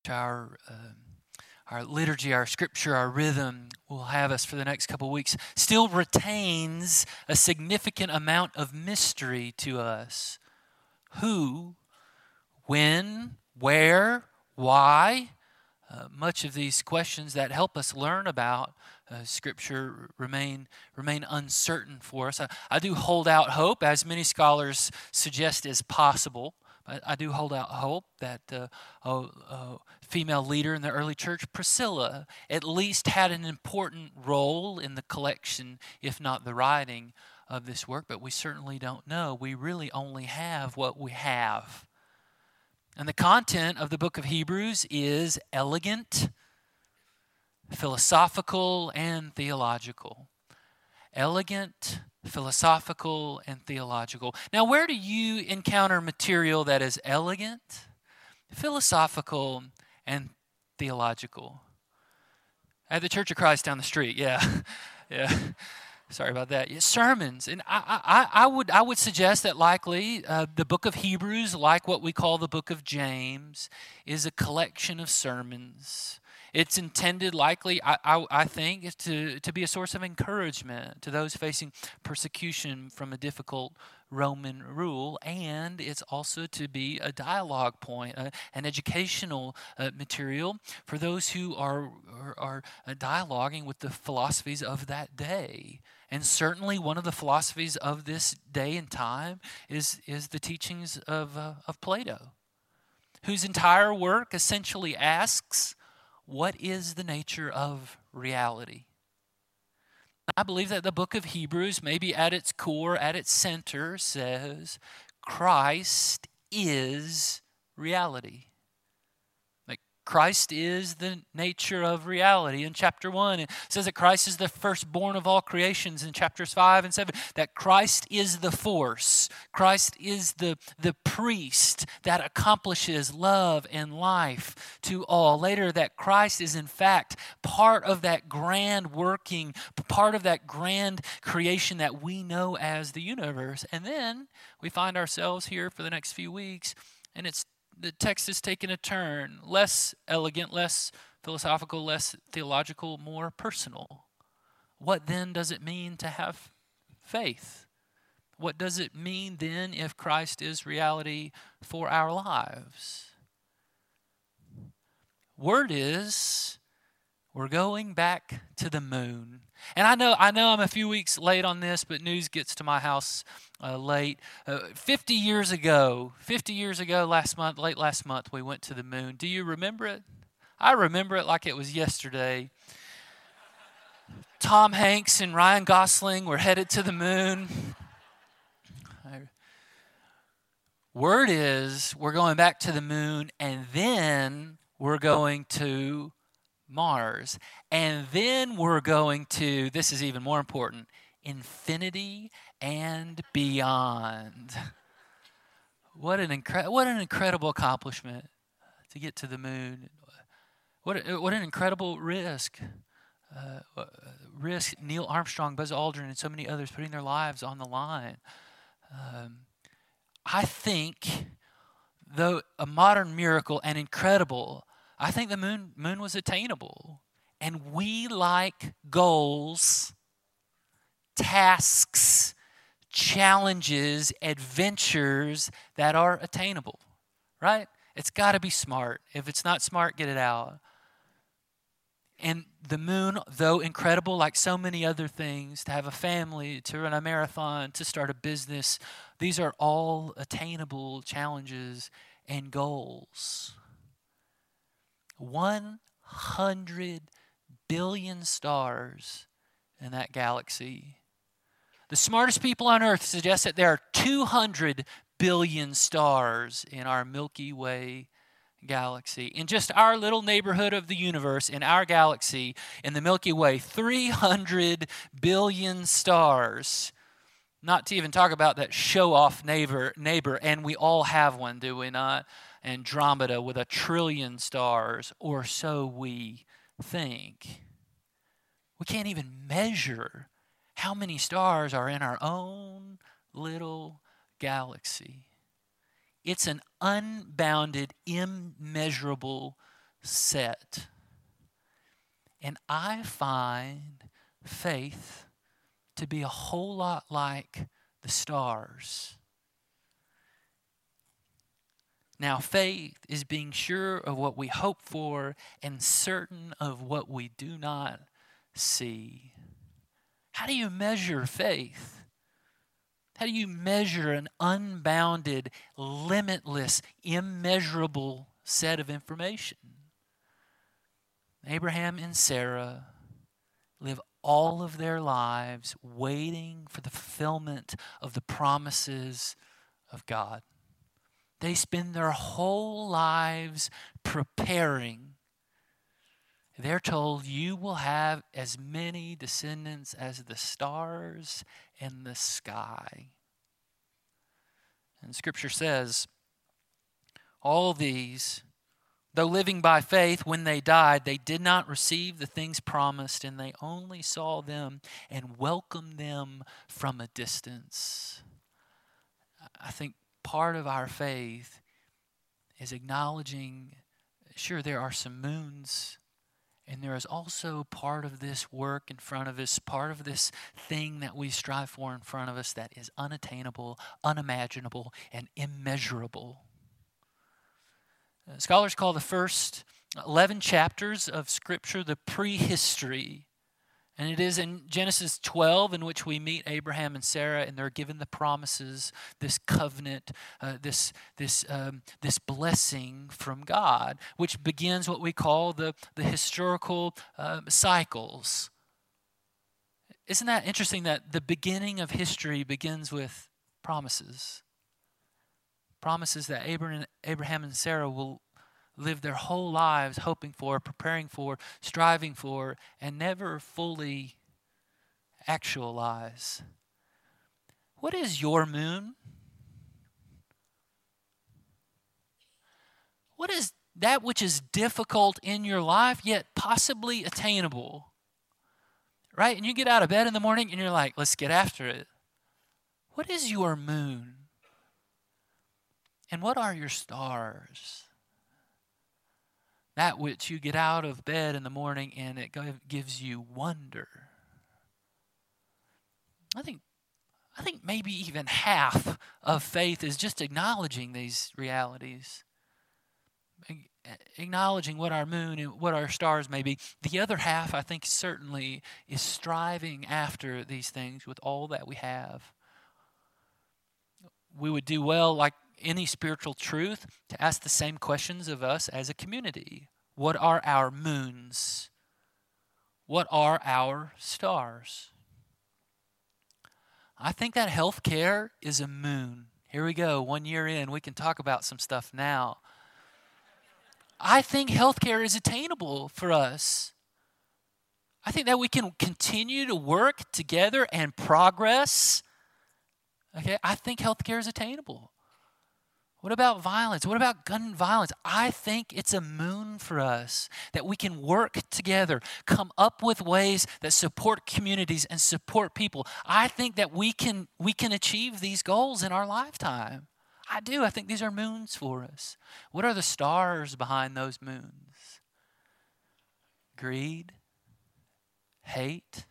our liturgy, our scripture, our rhythm will have us for the next couple of weeks still retains a significant amount of mystery to us. Who, when, where, why? Much of these questions that help us learn about Scripture remain uncertain for us. I do hold out hope, as many scholars suggest is possible. I do hold out hope that a female leader in the early church, Priscilla, at least had an important role in the collection, if not the writing of this work, but we certainly don't know. We really only have what we have. And the content of the book of Hebrews is elegant, philosophical, and theological. Elegant, philosophical, and theological. Now, where do you encounter material that is elegant, philosophical, and theological? At the Church of Christ down the street, yeah. Yeah. Sorry about that. Yeah, sermons, and I would suggest that likely the book of Hebrews, like what we call the book of James, is a collection of sermons. It's intended likely, I think, to be a source of encouragement to those facing persecution from a difficult Roman rule, and it's also to be a dialogue point, an educational material for those who are dialoguing with the philosophies of that day. And certainly one of the philosophies of this day and time is the teachings of Plato, whose entire work essentially asks, what is the nature of reality? I believe that the book of Hebrews, maybe at its core, at its center, says Christ is reality. Christ is the nature of reality. In chapter 1, it says that Christ is the firstborn of all creations. In chapters 5 and 7, that Christ is the force. Christ is the priest that accomplishes love and life to all. Later, that Christ is in fact part of that grand working, part of that grand creation that we know as the universe. And then we find ourselves here for the next few weeks, and the text is taking a turn, less elegant, less philosophical, less theological, more personal. What then does it mean to have faith? What does it mean then if Christ is reality for our lives? Word is, we're going back to the moon. And I know I'm a few weeks late on this, but news gets to my house late. 50 years ago, late last month, we went to the moon. Do you remember it? I remember it like it was yesterday. Tom Hanks and Ryan Gosling were headed to the moon. Word is, we're going back to the moon, and then we're going to Mars. And then we're going to, this is even more important, infinity and beyond. What an incredible accomplishment to get to the moon. What an incredible risk. Neil Armstrong, Buzz Aldrin, and so many others putting their lives on the line. I think, though a modern miracle and incredible, I think the moon was attainable. And we like goals, tasks, challenges, adventures that are attainable, right? It's got to be smart. If it's not smart, get it out. And the moon, though incredible, like so many other things, to have a family, to run a marathon, to start a business, these are all attainable challenges and goals. 100 billion stars in that galaxy. The smartest people on Earth suggest that there are 200 billion stars in our Milky Way galaxy. In just our little neighborhood of the universe, in our galaxy, in the Milky Way, 300 billion stars. Not to even talk about that show-off neighbor, and we all have one, do we not? Andromeda with 1 trillion stars, or so we think. We can't even measure how many stars are in our own little galaxy. It's an unbounded, immeasurable set. And I find faith to be a whole lot like the stars. Now, faith is being sure of what we hope for and certain of what we do not see. How do you measure faith? How do you measure an unbounded, limitless, immeasurable set of information? Abraham and Sarah live all of their lives waiting for the fulfillment of the promises of God. They spend their whole lives preparing. They're told, you will have as many descendants as the stars in the sky. And Scripture says, all these, though living by faith, when they died, they did not receive the things promised, and they only saw them and welcomed them from a distance. I think part of our faith is acknowledging, sure, there are some moons, and there is also part of this work in front of us, part of this thing that we strive for in front of us that is unattainable, unimaginable, and immeasurable. Scholars call the first 11 chapters of Scripture the prehistory. And it is in Genesis 12 in which we meet Abraham and Sarah, and they're given the promises, this covenant, this blessing from God, which begins what we call the historical cycles. Isn't that interesting that the beginning of history begins with promises? Promises that Abraham and Sarah will live their whole lives hoping for, preparing for, striving for, and never fully actualize. What is your moon? What is that which is difficult in your life, yet possibly attainable? Right? And you get out of bed in the morning and you're like, let's get after it. What is your moon? And what are your stars? That which you get out of bed in the morning and it gives you wonder. I think maybe even half of faith is just acknowledging these realities. Acknowledging what our moon and what our stars may be. The other half, I think, certainly is striving after these things with all that we have. We would do well, like any spiritual truth, to ask the same questions of us as a community. What are our moons? What are our stars? I think that healthcare is a moon. Here we go, 1 year in, we can talk about some stuff now. I think healthcare is attainable for us. I think that we can continue to work together and progress. Okay, I think healthcare is attainable. What about violence? What about gun violence? I think it's a moon for us that we can work together, come up with ways that support communities and support people. I think that we can achieve these goals in our lifetime. I do. I think these are moons for us. What are the stars behind those moons? Greed, hate.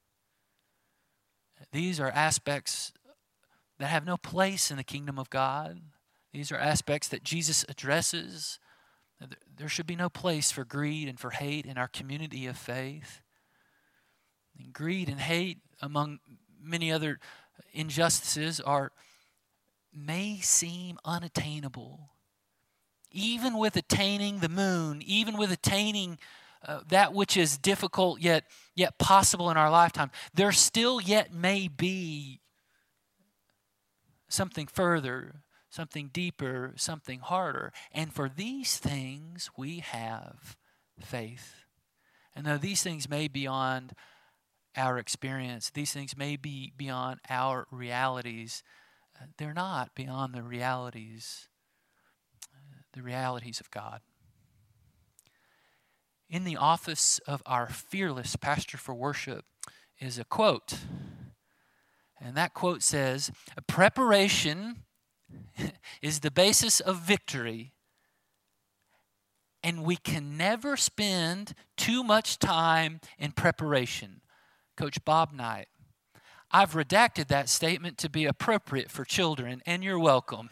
These are aspects that have no place in the kingdom of God. These are aspects that Jesus addresses. There should be no place for greed and for hate in our community of faith. And greed and hate, among many other injustices, may seem unattainable. Even with attaining the moon, even with attaining that which is difficult yet possible in our lifetime, there still yet may be something further, something deeper, something harder. And for these things, we have faith. And though these things may be beyond our experience, these things may be beyond our realities, they're not beyond the realities of God. In the office of our fearless pastor for worship is a quote. And that quote says, "Preparation is the basis of victory, and we can never spend too much time in preparation. Coach Bob Knight. I've redacted that statement to be appropriate for children, and you're welcome.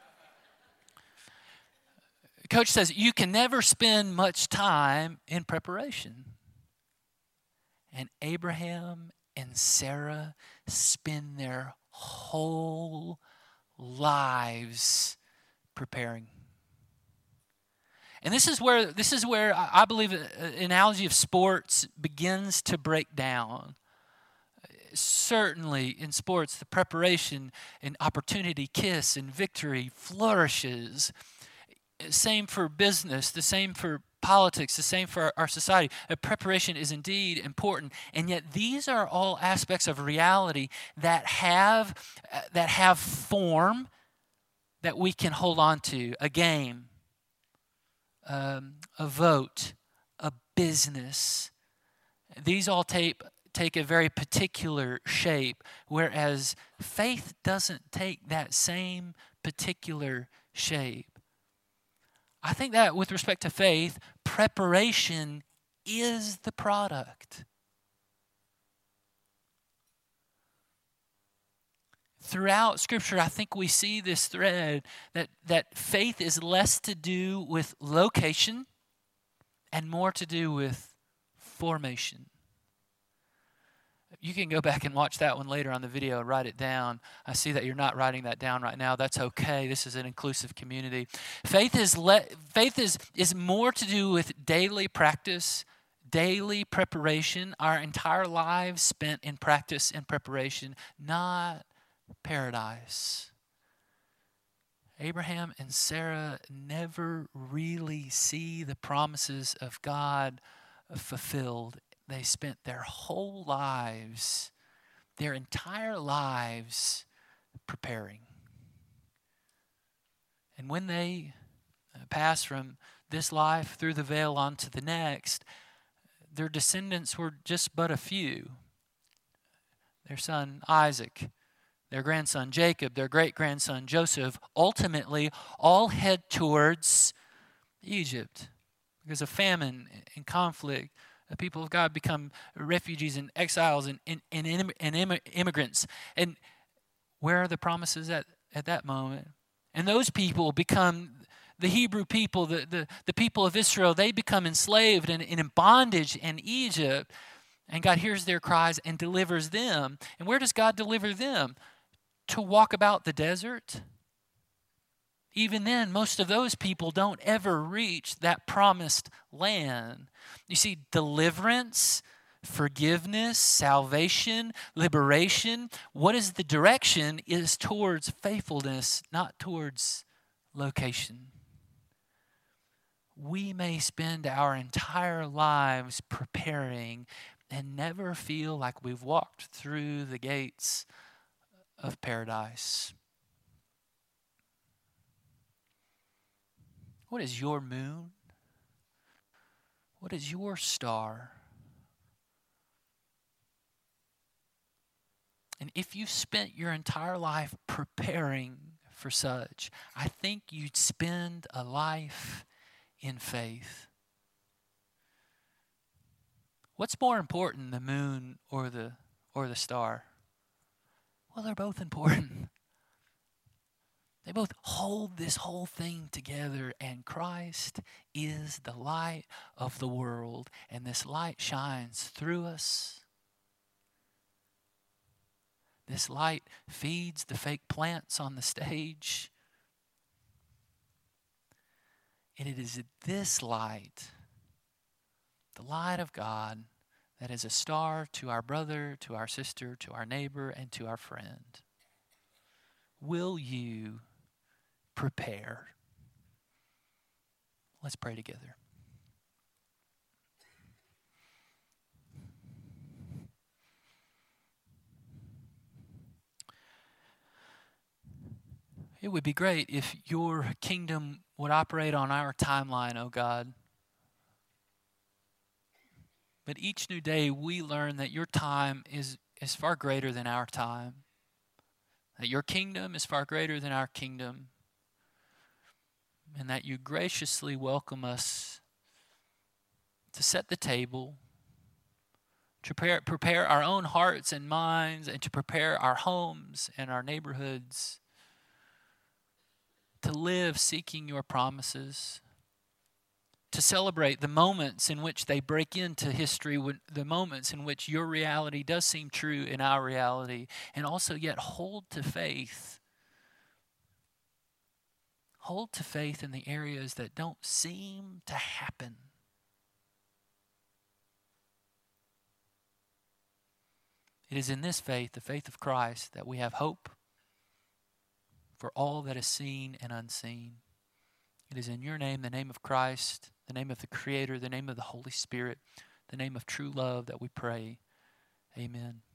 Coach says you can never spend much time in preparation. And Abraham and Sarah spend their whole lives preparing. And this is where I believe an analogy of sports begins to break down. Certainly in sports, the preparation and opportunity, kiss and victory flourishes. Same for business, the same for politics, the same for our society. Preparation is indeed important, and yet these are all aspects of reality that have form that we can hold on to. A game, a vote, a business. These all take a very particular shape, whereas faith doesn't take that same particular shape. I think that with respect to faith, preparation is the product. Throughout Scripture, I think we see this thread that faith is less to do with location and more to do with formation. You can go back and watch that one later on the video and write it down. I see that you're not writing that down right now. That's okay. This is an inclusive community. Faith is more to do with daily practice, daily preparation, our entire lives spent in practice and preparation, not paradise. Abraham and Sarah never really see the promises of God fulfilled. They spent their whole lives, their entire lives, preparing. And when they pass from this life through the veil onto the next, their descendants were just but a few. Their son Isaac, their grandson Jacob, their great-grandson Joseph, ultimately all head towards Egypt because of famine and conflict. The people of God become refugees and exiles and immigrants. And where are the promises at that moment? And those people become the Hebrew people, the people of Israel. They become enslaved and in bondage in Egypt. And God hears their cries and delivers them. And where does God deliver them? To walk about the desert. Even then, most of those people don't ever reach that promised land. You see, deliverance, forgiveness, salvation, liberation, what is the direction is towards faithfulness, not towards location. We may spend our entire lives preparing and never feel like we've walked through the gates of paradise. What is your moon? What is your star? And if you spent your entire life preparing for such, I think you'd spend a life in faith. What's more important, the moon or the star? Well, they're both important. They both hold this whole thing together, and Christ is the light of the world, and this light shines through us. This light feeds the fake plants on the stage. And it is this light, the light of God, that is a star to our brother, to our sister, to our neighbor, and to our friend. Will you prepare? Let's pray together. It would be great if your kingdom would operate on our timeline, oh God. But each new day we learn that your time is far greater than our time. That your kingdom is far greater than our kingdom. And that you graciously welcome us set the table, to prepare our own hearts and minds, and to prepare our homes and our neighborhoods to live seeking your promises, to celebrate the moments in which they break into history, the moments in which your reality does seem true in our reality, and also yet hold to faith. Hold to faith in the areas that don't seem to happen. It is in this faith, the faith of Christ, that we have hope for all that is seen and unseen. It is in your name, the name of Christ, the name of the Creator, the name of the Holy Spirit, the name of true love that we pray. Amen.